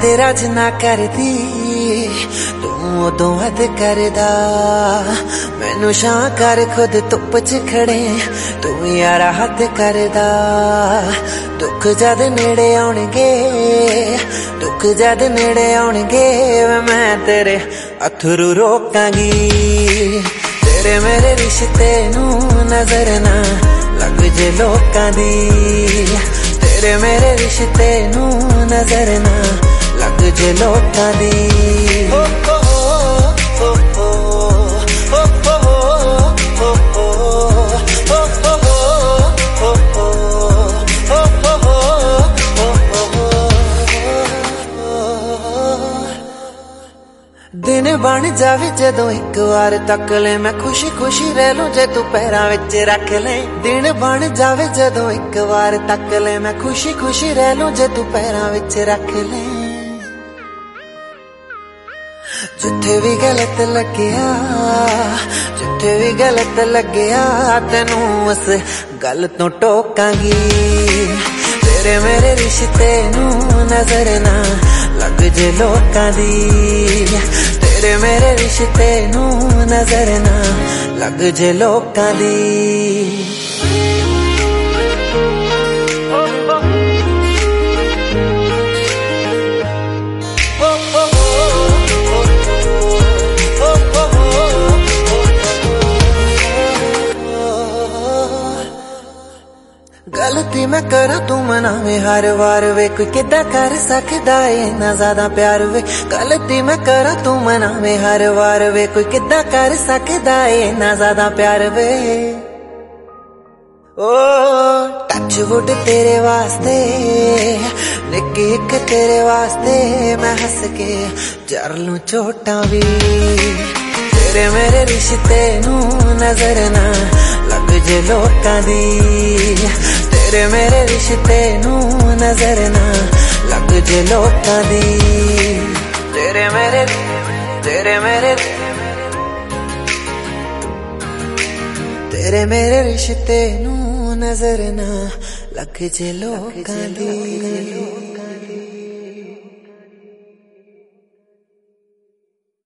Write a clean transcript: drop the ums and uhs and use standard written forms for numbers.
तेरा जिन्ना करदी तू उदों हद करदा मैनू शां कर खुद धुप च खड़े तू यारा हद करदा दुख जद नेड़े आउणगे दुख जद नेड़े आउणगे मैं तेरे अथरू रोकांगी तेरे मेरे रिश्ते नू नजर ना लग जे लोकां दी तेरे मेरे रिश्ते नू नजर ना लग जे लोकां दी दिन बन जावे जदों एक बार तक ले मैं खुशी खुशी रह लूं जे तू पैरां विच रख ले दिन बन जावे जदों एक बार तक ले मैं खुशी खुशी रह लूं जे तू पैरां विच रख ले जिथे भी गलत लग्या जिथे भी गलत लग्या तेनू उस गल तो टोकांगी तेरे मेरे रिश्ते नू नजर ना लग जे लोकां दी तेरे मेरे रिश्ते नू नजर ना लग जे लोकां दी गलती मैं करा तू मनावे हर बार वे कोई किदा कर सकदा है ना ज्यादा प्यार वे गलती मैं करा तू मनावे हर बार वे कोई किदा कर सकदा है ना ज्यादा प्यार वे ओ टच वुड तेरे वास्ते निक्की एक तेरे वास्ते मैं हंस के जर लूं चोटां भी तेरे मेरे रिश्ते नू नजर ना लग जे लोकां दी तेरे मेरे रिश्ते नू नजर ना लग जे लोकां दी तेरे मेरे तेरे मेरे तेरे मेरे रिश्ते नू नजर ना लग जे लोकां दी।